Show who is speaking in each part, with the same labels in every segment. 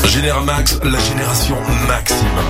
Speaker 1: Généramax, la génération maximum.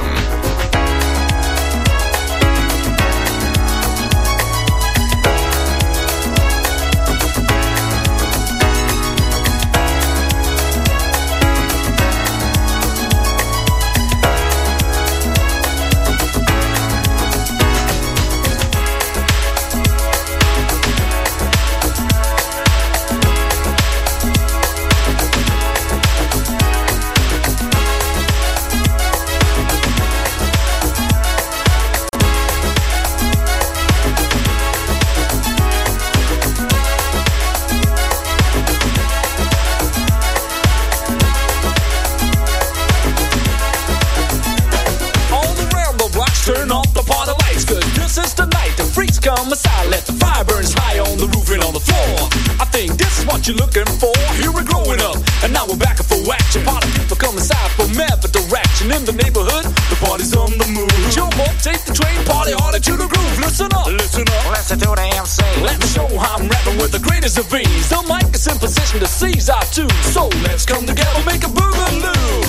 Speaker 2: You're looking for, here we're growing up, and now we're back in full action. Party people come inside from every direction. In the neighborhood, the party's on the move. Jump up, take the train, party harder to the groove. Listen up, listen up, listen to the MC. Let me show how I'm rapping with the greatest of ease. The mic is in position to seize our tune. So let's come together, make a boogaloo.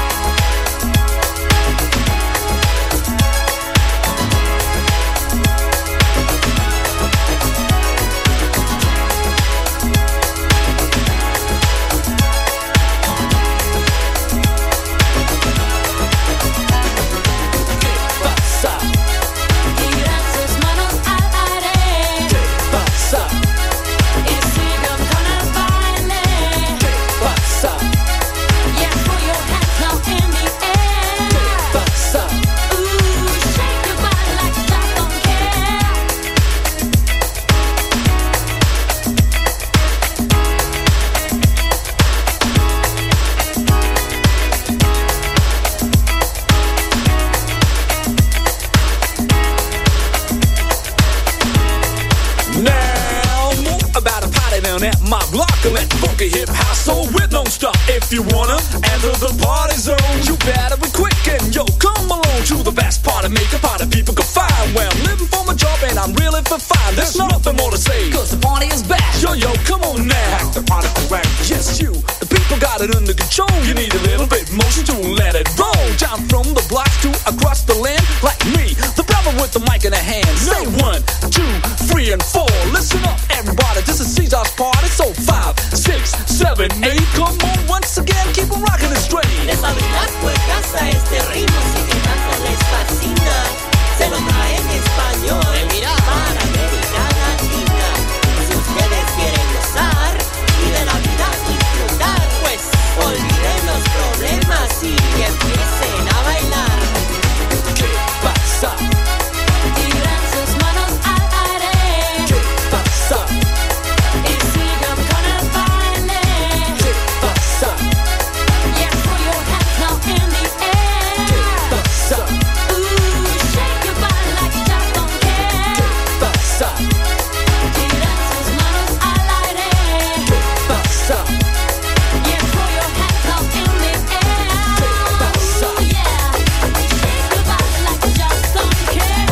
Speaker 2: If you wanna enter the party zone, you better be quick and yo, come along to the best party maker, party people can find. Well, I'm living for my job and I'm really for fine. There's nothing more to say, cause the party is back. Yo, come on now, act the party correct. Yes, you, the people got it under control. You need a little bit motion to let it roll. Down from the blocks to across the land, like me, the brother with the mic in the hand. Say 1, 2, 3, and 4. Listen up, everybody, this is Caesar's party. So 5, 6, 7, 8, come on once again, keep on rocking it straight.
Speaker 3: Les abrirá por casa este ritmo, si que tanto les fascina. Se lo trae en español, para América Latina. Si ustedes quieren gozar y de la vida disfrutar, pues olviden los problemas y empiecen a bailar.
Speaker 2: ¿Qué pasa?
Speaker 3: Tiran sus manos al aire.
Speaker 2: ¿Qué pasa?
Speaker 3: Y sigan con el baile.
Speaker 2: ¿Qué pasa?
Speaker 3: Yeah, throw your hands now in the air.
Speaker 2: ¿Qué pasa?
Speaker 3: Ooh, shake your body like you just don't care.
Speaker 2: ¿Qué pasa?
Speaker 3: Tiran sus manos al aire.
Speaker 2: ¿Qué pasa?
Speaker 3: Yeah, throw your hands now in the air.
Speaker 2: ¿Qué pasa?
Speaker 3: Ooh, yeah, shake your body like you just don't care.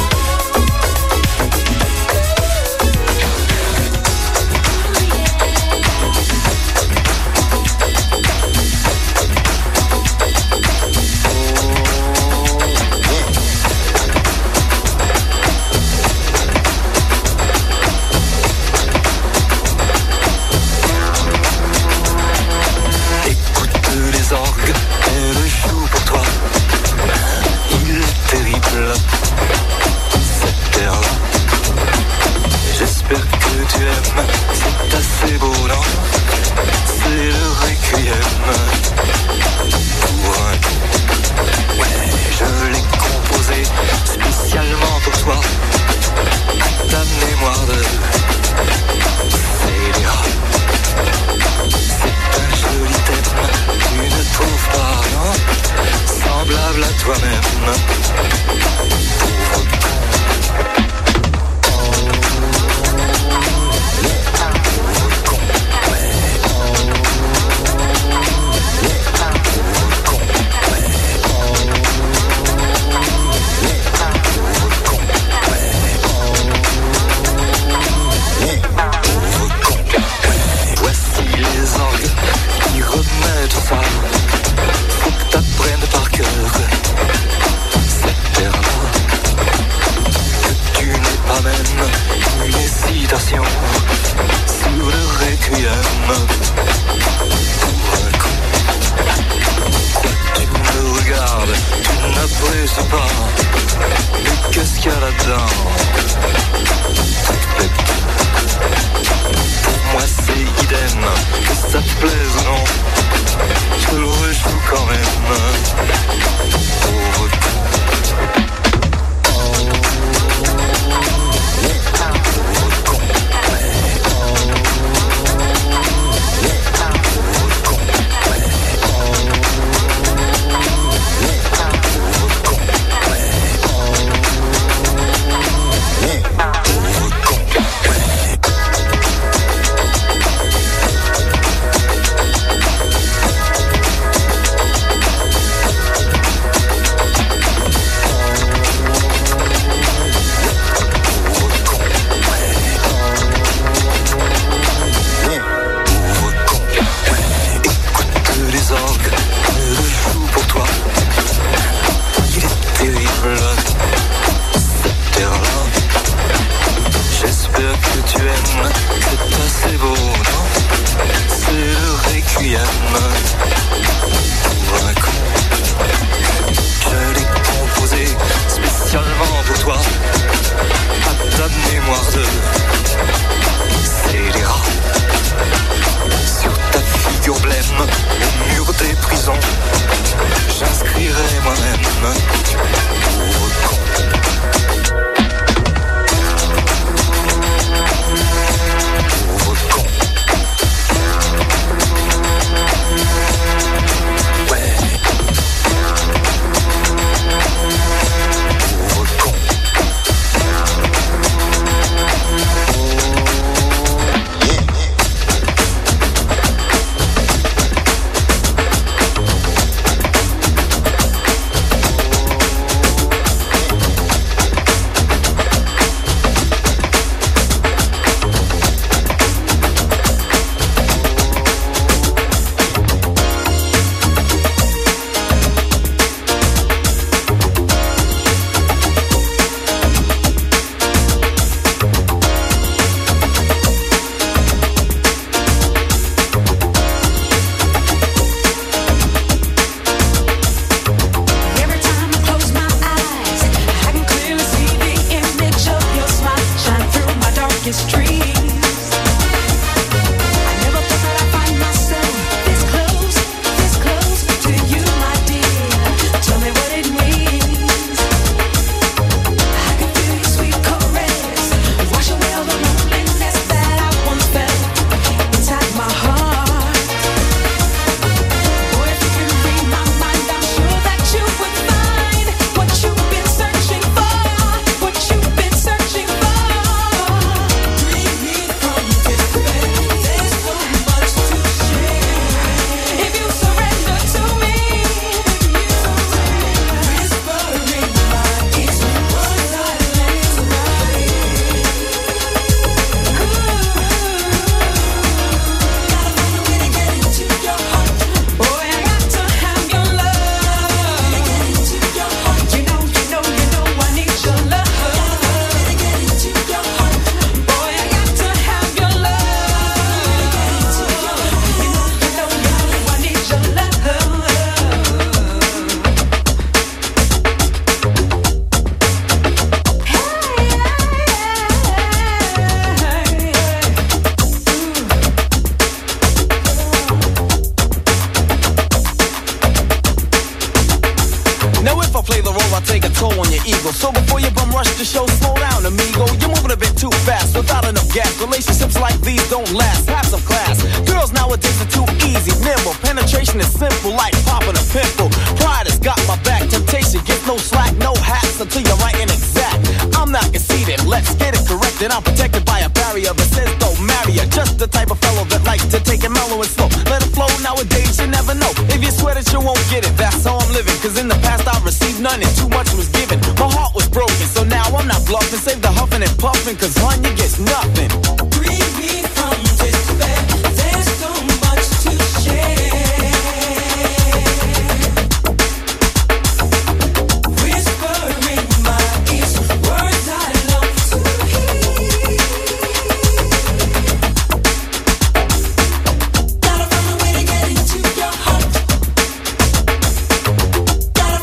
Speaker 4: Écoute les orgues, elles jouent pour toi. Il est terrible, cette terre-là. J'espère que tu aimes, c'est assez beau, non? C'est le requiem pour un. Ouais, je l'ai composé spécialement pour toi. Ta mémoire de Célia. C'est un joli thème, tu ne trouves pas, non? Semblable à toi-même. Pauvre con. Voici les orgues qui remettent ça. moi-même. Pauvre con.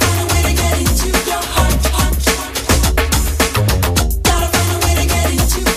Speaker 5: Gotta find a way to get into your heart.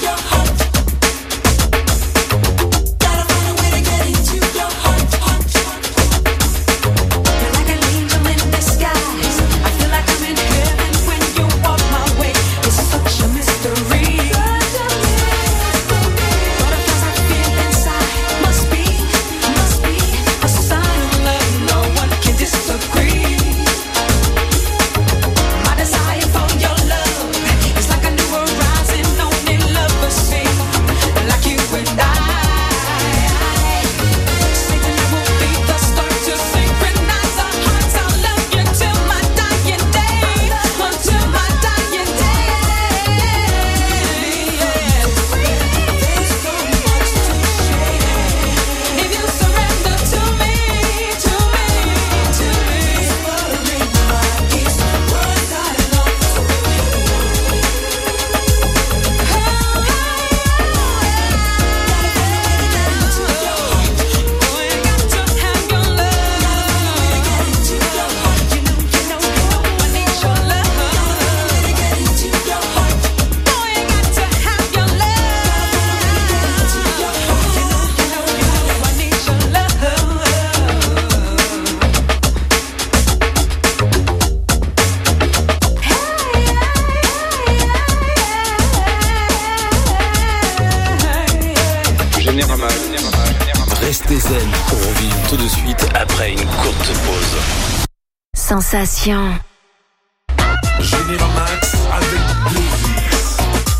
Speaker 5: Sensation.
Speaker 1: Général Max avec Playlist.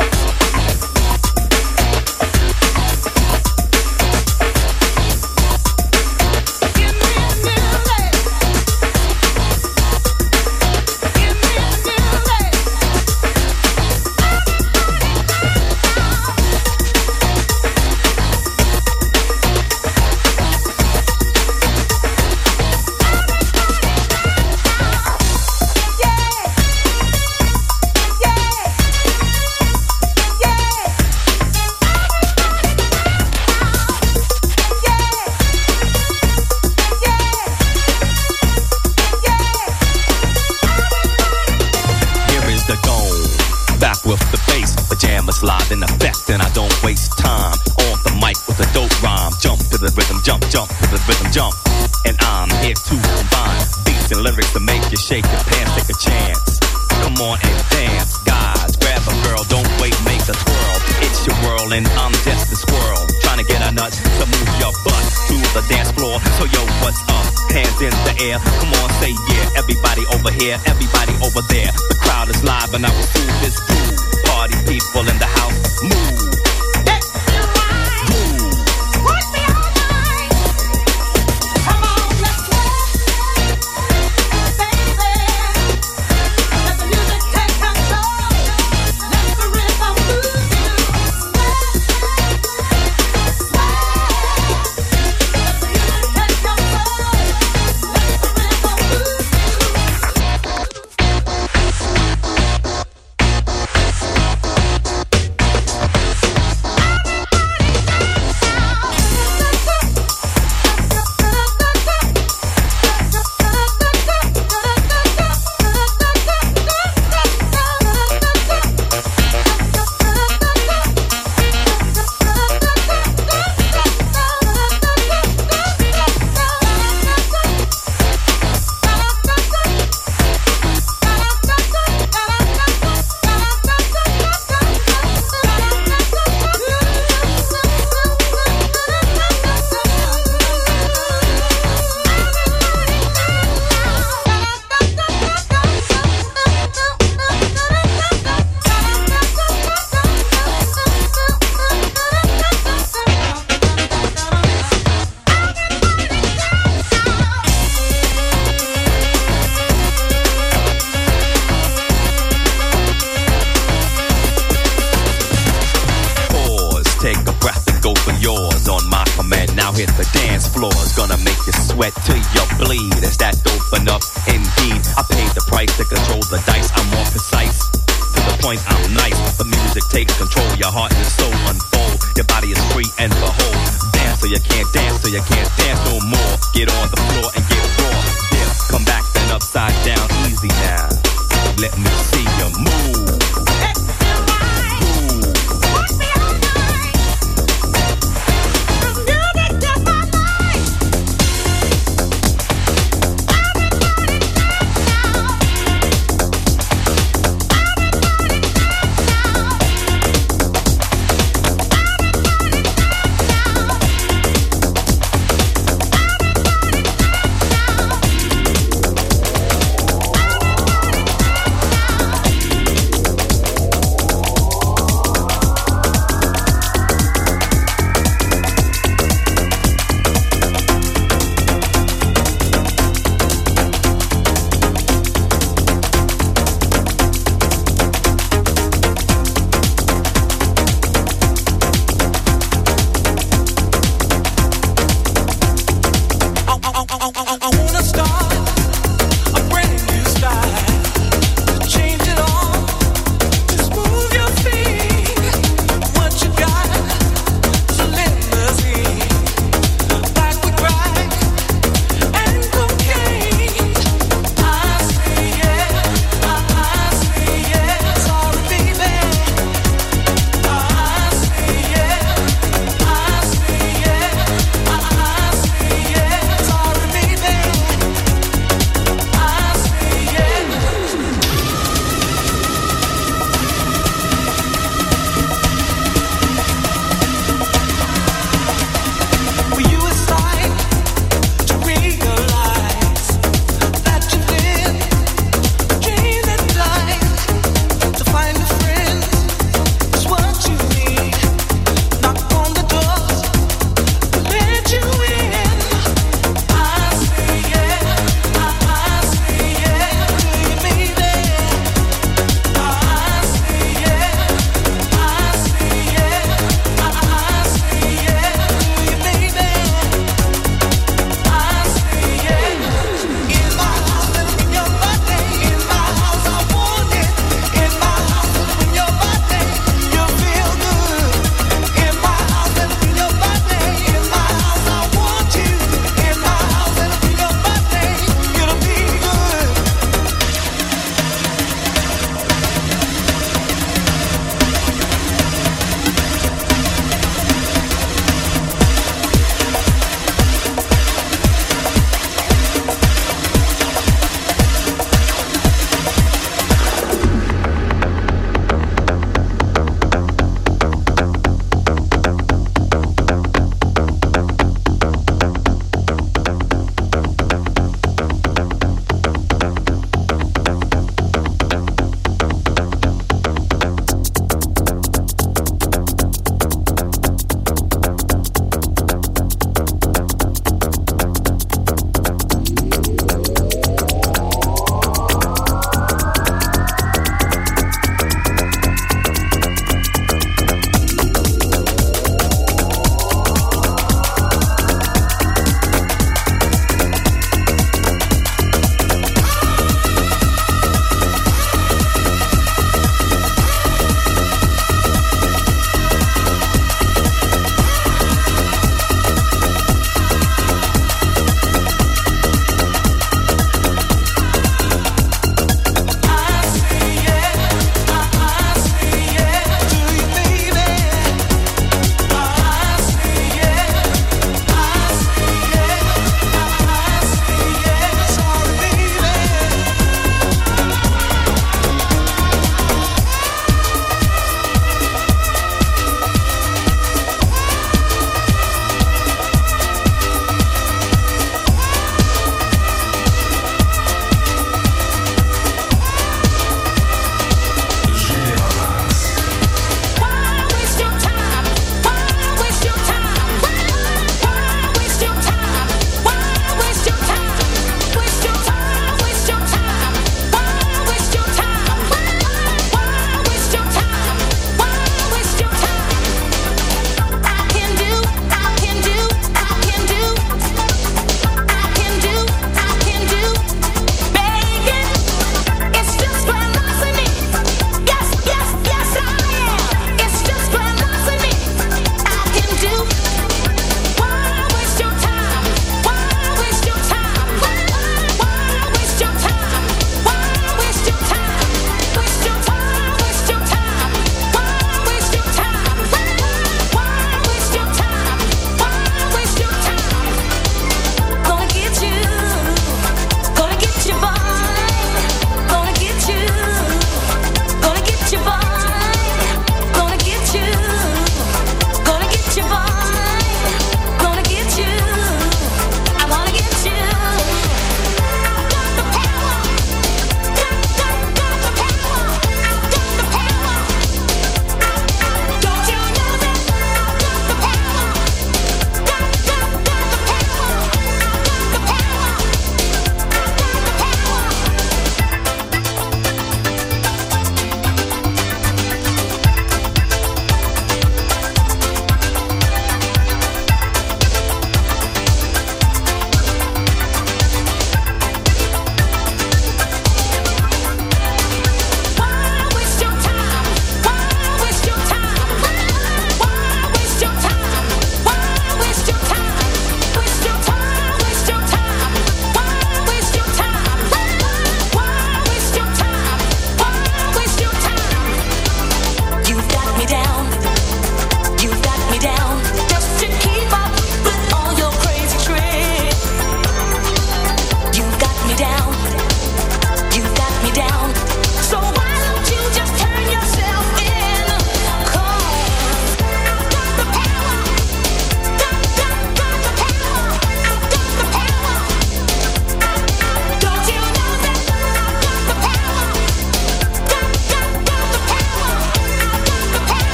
Speaker 6: Live in effect and I don't waste time on the mic with a dope rhyme. Jump to the rhythm, jump to the rhythm, jump. And I'm here to combine beats and lyrics to make you shake your pants, take a chance. Come on and dance, guys, grab a girl, don't wait, make a twirl. It's your world and I'm just a squirrel, trying to get a nut to move your butt to the dance floor. So yo, what's up? Hands in the air, come on, say yeah. Everybody over here, everybody over there. The crowd is live and I will do this too. Party people in the house, move.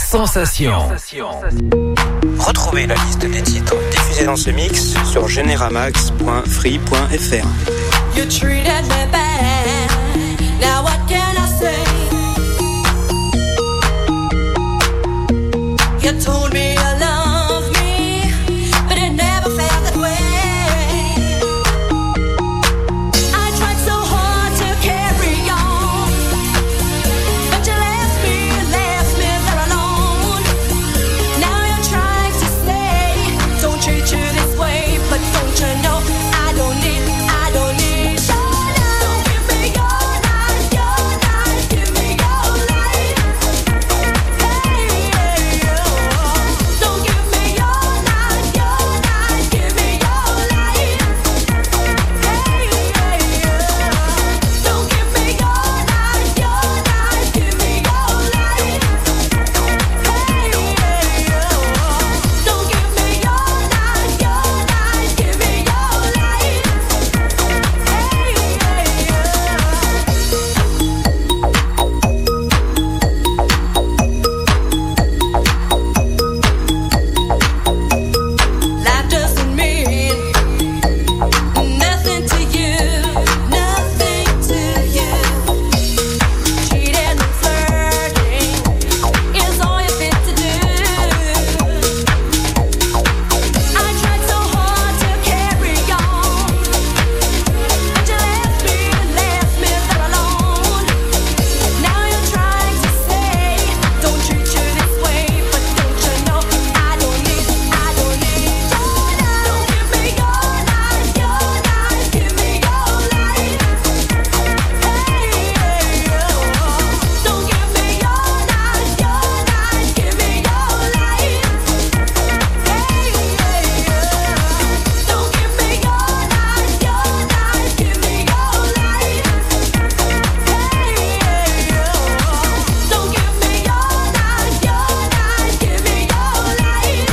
Speaker 5: Sensation.
Speaker 7: Retrouvez la liste des titres diffusés dans ce mix sur generamax.free.fr.
Speaker 8: You treated me bad. Now what can I say? You told me you love me, but it never felt that way. I tried so hard to carry on, but you left me there alone. Now you're trying to say, don't treat you this way, but don't you know I don't need your love. Don't give me your life, give me your life. Hey, don't give me your life, give me your life. Hey, don't give me your life, give me your life. Hey, don't give me your life, give me your life. Life doesn't mean nothing to you, nothing to you. Cheating and flirting is all you're fit to do. I tried so hard to carry on, but you left me there alone. Now you're trying to say, don't treat you this way, but don't you know I don't need your love. Don't give me your life, give me your life. Hey, don't give me your life, give me your life. Hey, don't give me your life, give me your life. Don't give me your life, give me your life.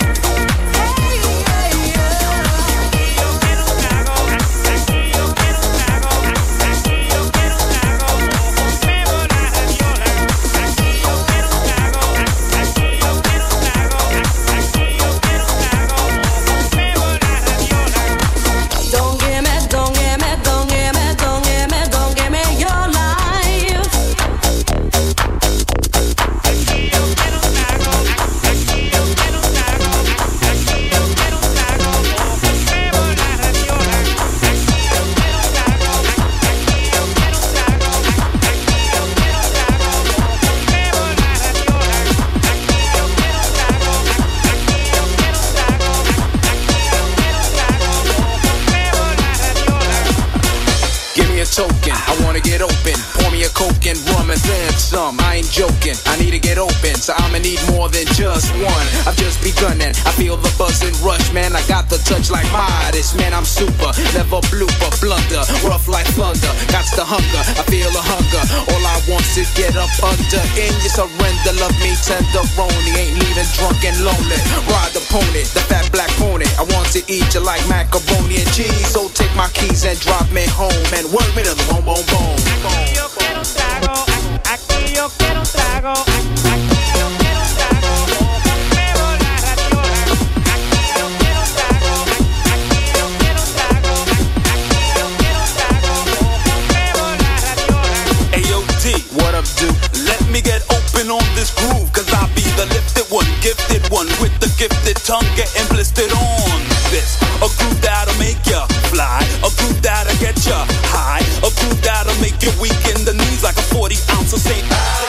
Speaker 8: Don't give me your life.
Speaker 1: Give me a token, I wanna get open. Pour me a coke and rum and then some. I ain't joking, I need to get open, so I'ma need more than just one. I've just begun and I feel the buzz and rush, man. I got the touch like Midas, man. I'm super, never blooper, blunder, rough like thunder. Got the hunger, I feel a hunger. All I want's to get up under. In your surrender, love me tenderoni. Ain't leaving drunk and lonely. Ride the pony, the fat black pony. I want to eat you like macaroni and cheese. So take my keys and drop me home and work me to the bone, bone, bone.
Speaker 9: Aquí yo quiero un trago, aquí yo quiero un trago, aquí yo quiero un trago, bebo la radiola. Aquí yo quiero un trago, aquí yo quiero un trago, aquí yo quiero un trago, bebo la radiola.
Speaker 2: Ayo D, what up, dude? Let me get open on this groove, cause I'll be the lifted one, gifted one, with the gifted tongue getting blistered on this. A groove that'll make ya fly, a groove that'll get ya high, a groove that'll make you weak in the knees like a 40 ounce of St.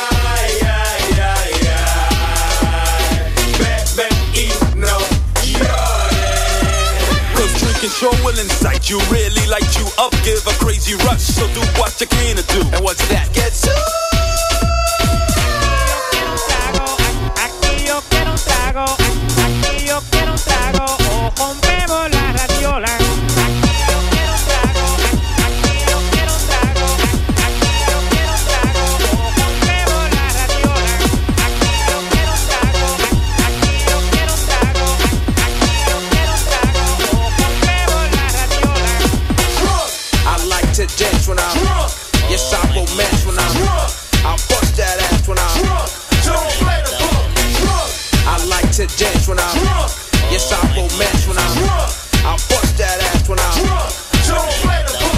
Speaker 2: Cause drinking sure will incite you, really light you up, give a crazy rush, so do what you can to do. And what's that? Get to
Speaker 9: Aquí yo quiero un trago, aquí yo quiero un trago, ojo, bebo la radiola. Aquí yo quiero un trago, aquí yo quiero un trago, aquí yo quiero un trago, ojo, bebo la radiola. Aquí yo quiero un trago, aquí yo quiero un trago, aquí yo quiero un trago, ojo, bebo la radiola.
Speaker 1: I like to dance when I'm drunk. Yes, I romance when I'm drunk. I'll bust that ass when I'm drunk. Don't play the book. Yes, I romance when I'm drunk. I'll bust that ass when I'm drunk. Don't play the book.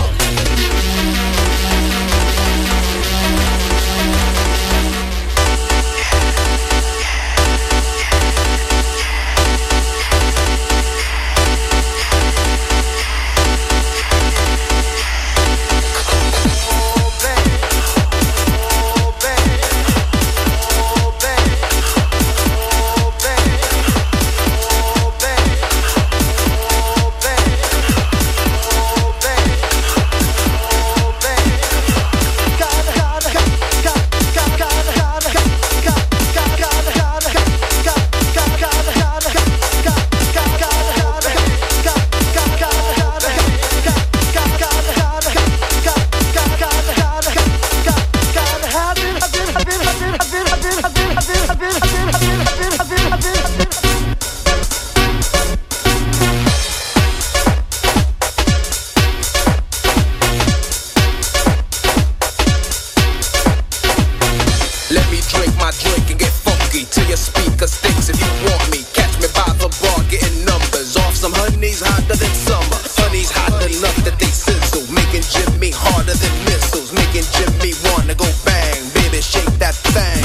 Speaker 1: Let me drink my drink and get funky till your speaker stinks if you want me. Catch me by the bar getting numbers off some honeys hotter than summer. Honeys hot enough that they sizzle, making Jimmy harder than missiles, making Jimmy wanna go bang. Baby, shake that thing.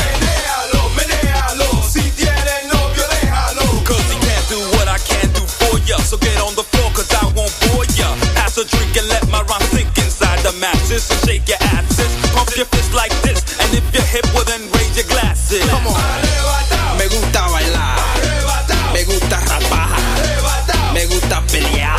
Speaker 2: Menéalo, si tiene novio, déjalo. Cause he can't do what I can't do for ya. So get on the floor cause I won't bore ya. Pass a drink and let my rhyme sink inside the mattress. And shake your asses, pump your fist like this. And if you're hip, well then raise your glasses.
Speaker 1: Come on. Me gusta bailar, me gusta rapar, me gusta pelear.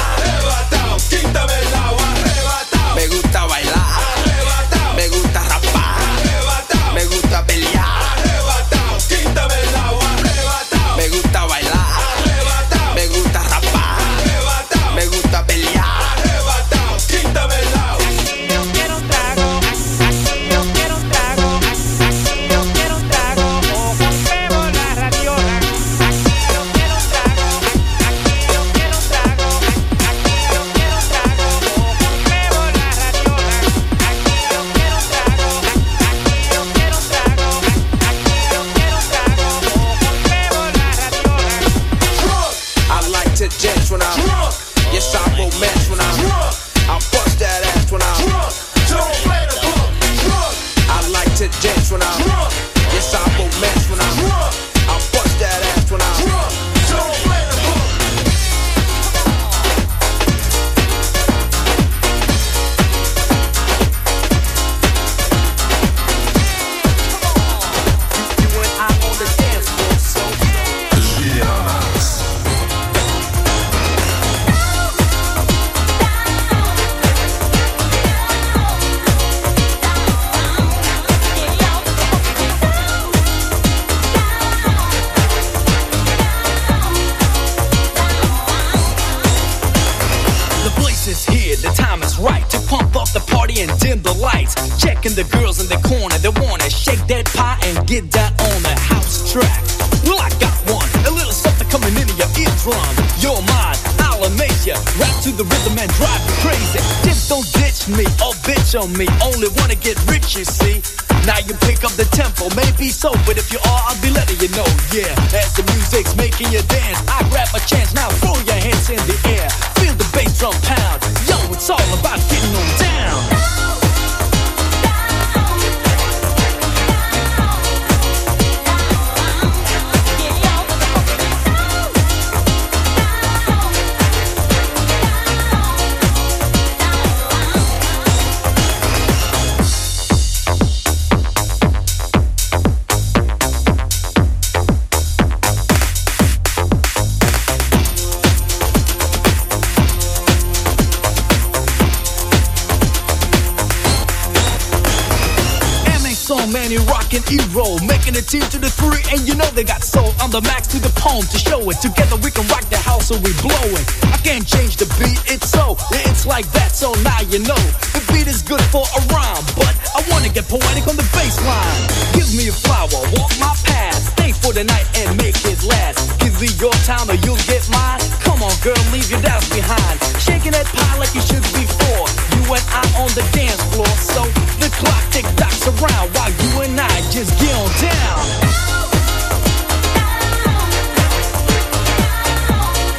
Speaker 2: Quítame el agua,
Speaker 1: Me gusta bailar, me gusta rapar, me gusta pelear.
Speaker 2: quítame el agua,
Speaker 1: Me gusta bailar, me gusta rapar, me gusta pelear.
Speaker 2: quítame el agua.
Speaker 9: Yo quiero un trago, yo quiero un trago, yo quiero un trago, o rompemos la radiola. Yo quiero un trago, yo quiero un trago, yo quiero un trago, o rompemos la radiola. Yo quiero un trago, yo quiero un trago, yo quiero un trago, o rompemos la radiola.
Speaker 1: I like to dance when I'm drunk. Yes, I romance when I'm drunk. I'll bust that ass when I'm drunk. Don't play the book. Drunk. I like to dance when I'm drunk. Yes, I romance when I'm drunk. I'll bust that ass when I'm drunk. Don't play the book. You and I on the dance floor, so
Speaker 2: The place is here, the time is right to pump up the party and dim the lights. Checking the girls in the corner, they wanna shake that pie and get down on the house track. Well, I got one, a little something coming into your eardrum. You're mine, I'll amaze ya. Rap to the rhythm and drive you crazy. Just don't ditch me or bitch on me. Only wanna get rich, you see. Now you pick up the tempo, maybe so, but if you are, I'll be letting you know. Yeah, as the music's making you dance, I grab a chance. Now throw your hands in the air, feel the bass drum pound. Yo, it's all about getting on down. Manny rockin' E-roll, making a team to the 3, and you know they got soul on the max to the poem to show it. Together we can rock the house, so we blowin'. I can't change the beat, it's so, it's like that, so now you know. The beat is good for a rhyme, but I wanna get poetic on the bass line. Give me a flower, walk my path, stay for the night and make it last. Give me your time or you'll get mine. Come on girl, leave your doubts behind. Shaking that pie like you should before. You and I on the dance floor, so the clock tick-tocks around while you and I just get on down.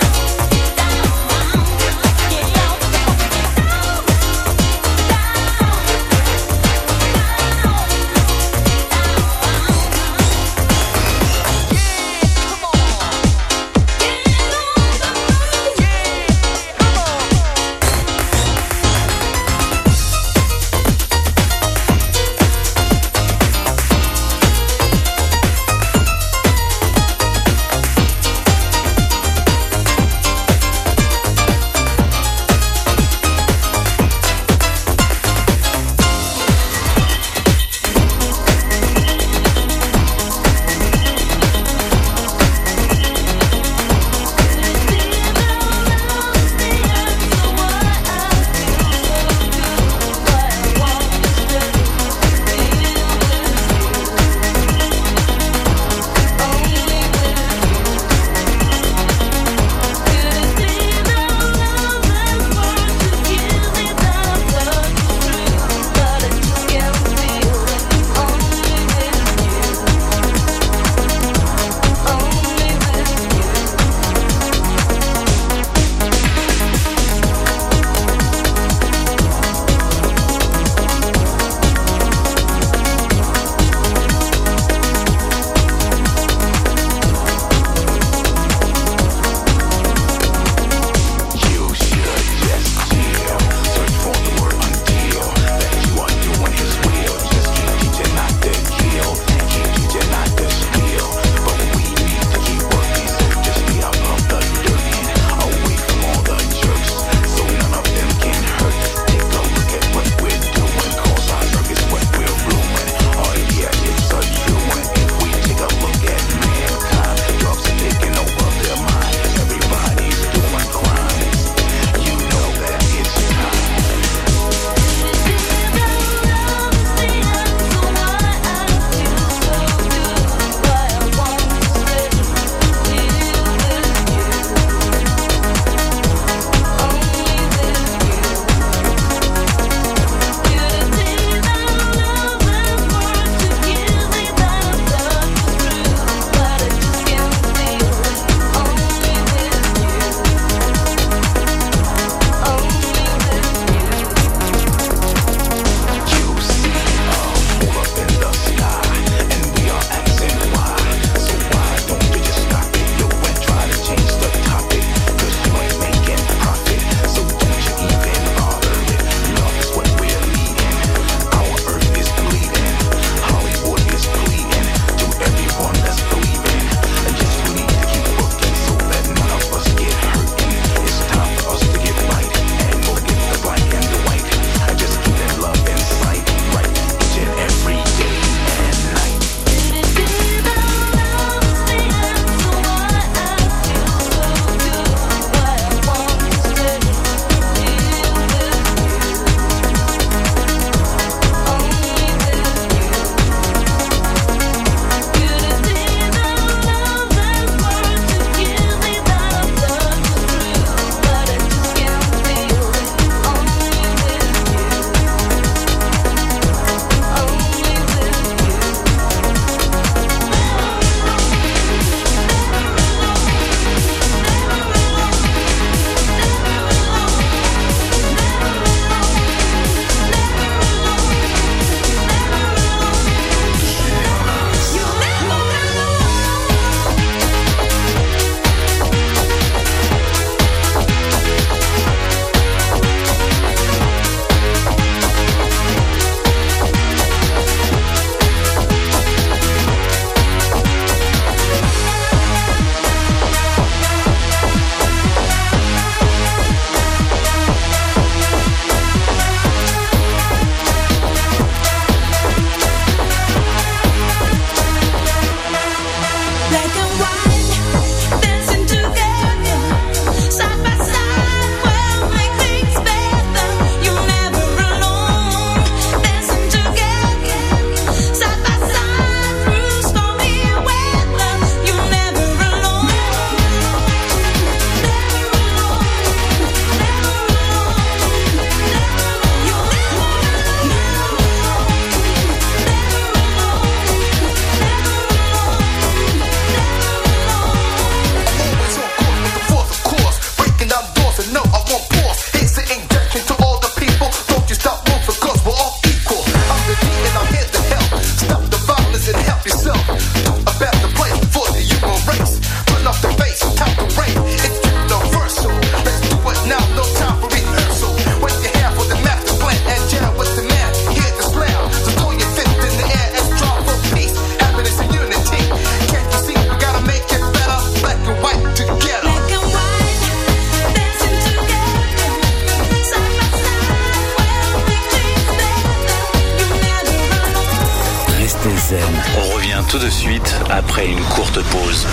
Speaker 5: suite après une courte pause.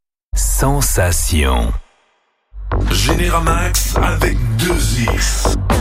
Speaker 10: Sensation.
Speaker 11: Généramax avec 2X.